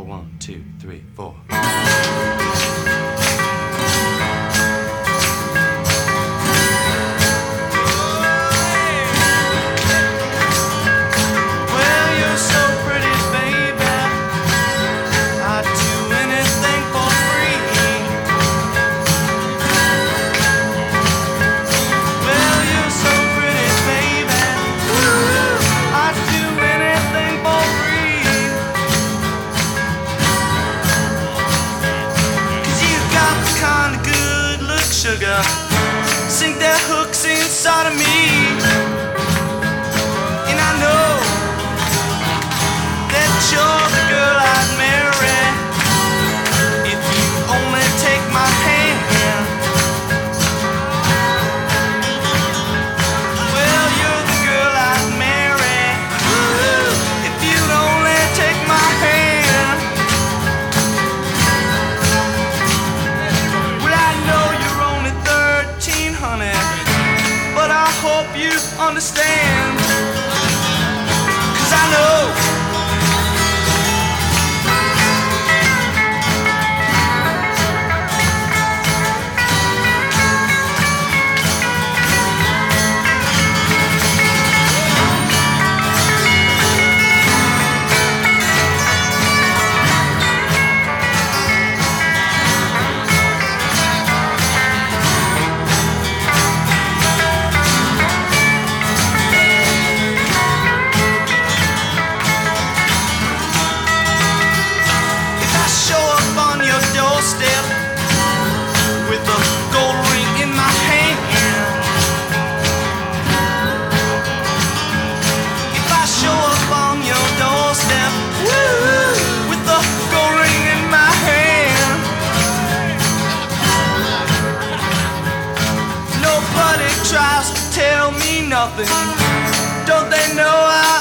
A 1, 2, 3, 4. Sugar, sink their hooks inside of me, and I know that you're the girl I'd marry if you only take my hand. Well, you're the girl I'd marry if you'd only take my hand. But I hope you understand, 'cause I know step with a gold ring in my hand. If I show up on your doorstep, woo, with a gold ring in my hand, nobody tries to tell me nothing. Don't they know I